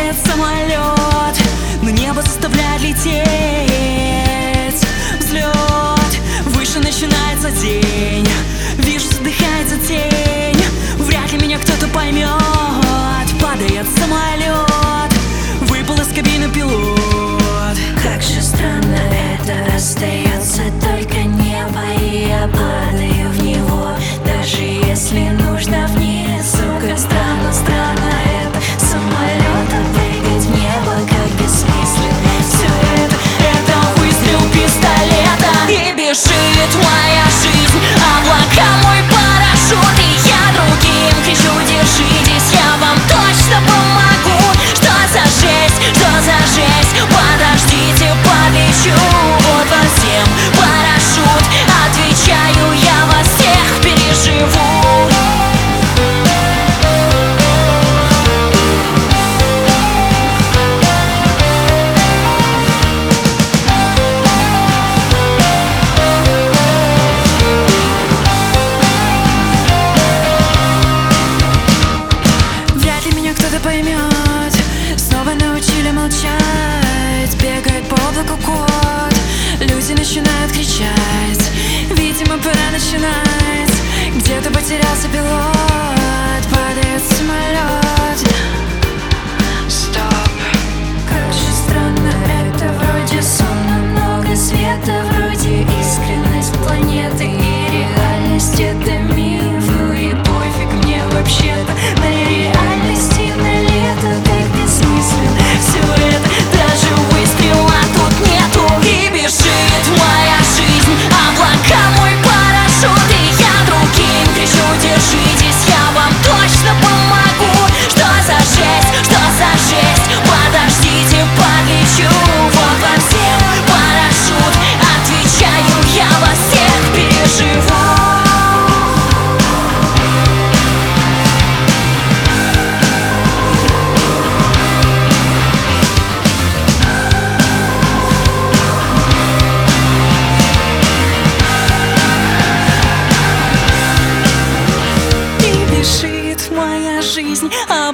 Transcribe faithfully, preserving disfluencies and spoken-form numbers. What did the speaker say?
падает самолет, но небо заставляет лететь. Взлет, выше начинается день. Вижу, задыхается тень. Вряд ли меня кто-то поймет. Падает самолет, выпал из кабины пилот. Как же странно это, остается только небо, и я падаю в него, даже если нужно вниз. Сука, странно, странно это, самолета прыгать в небо, как бессмысленно. Все это, это выстрел пистолета, и бежит моя жизнь. Облака мой парашют, и я другим кричу: держитесь, я вам точно помогу. Что за жесть, что за жесть, подождите, подлечу. Вот вам всем парашют, отвечаю, я вас всех переживу. Вряд ли меня кто-то поймет. Снова научили молчать. Бегает по облаку кот. Люди начинают кричать. Видимо, пора начинать. Где-то потерялся пилот. Падает самолет. Стоп. Как же странно это, вроде сон, но много света, вроде искренность планеты и реальность — это миф. Ну и пофиг мне вообще-то на реальность и на лето, так бессмысленно все это, даже выстрела тут нету. И бежит моя жизнь, облака мой парашют, и я другим кричу: держитесь, я вам точно помогу. Что за жесть, что за жесть, подождите, подлечу. Вот вам всем парашют, отвечаю, я вас всех переживу. И бежит моя жизнь,